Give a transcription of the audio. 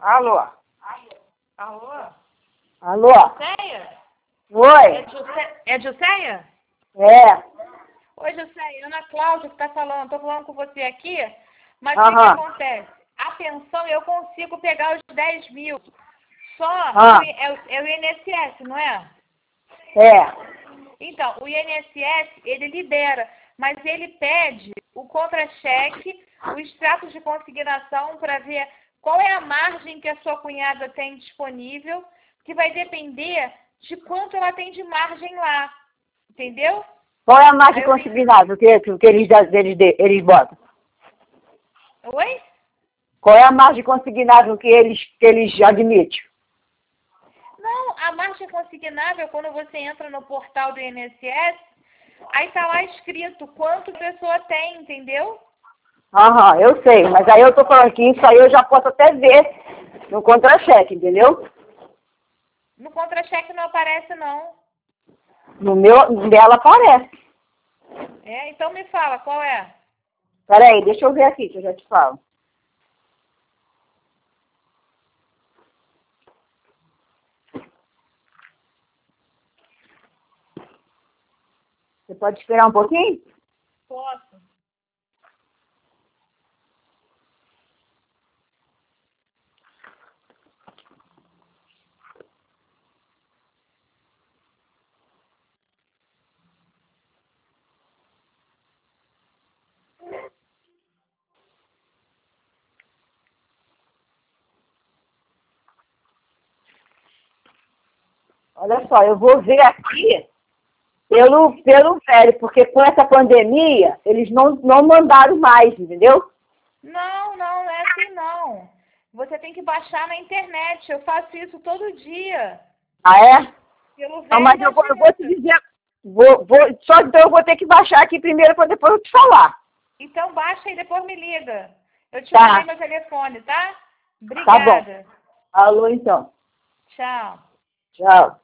Alô? Alô? Alô? Juseia? Oi? É Juseia? É. Oi, Juseia. Ana Cláudia que está falando. Estou falando com você aqui, mas o Aham. que acontece? A pensão eu consigo pegar os 10 mil. Só é o INSS, não é? É. Então, o INSS, ele libera, mas ele pede o contra-cheque, o extrato de consignação para ver qual é a margem que a sua cunhada tem disponível, que vai depender de quanto ela tem de margem lá, entendeu? Qual é a margem consignada que eles botam? Oi? Qual é a margem consignável que eles admitem? Não, a margem consignável, quando você entra no portal do INSS, aí está lá escrito quanto a pessoa tem, entendeu? Aham, eu sei, mas aí eu tô falando que isso aí eu já posso até ver no contra-cheque, entendeu? No contra-cheque não aparece, não. No dela aparece. É, então me fala, qual é? Peraí, deixa eu ver aqui que eu já te falo. Você pode esperar um pouquinho? Posso. Olha só, eu vou ver aqui pelo velho, porque com essa pandemia, eles não mandaram mais, entendeu? Não é assim não. Você tem que baixar na internet. Eu faço isso todo dia. Ah, é? Pelo Não, velho mas da eu vou te agência. dizer, só então eu vou ter que baixar aqui primeiro para depois eu te falar. Então baixa e depois me liga. Eu te Tá. mandei meu telefone, tá? Tá bom. Obrigada. Alô, então. Tchau. Tchau.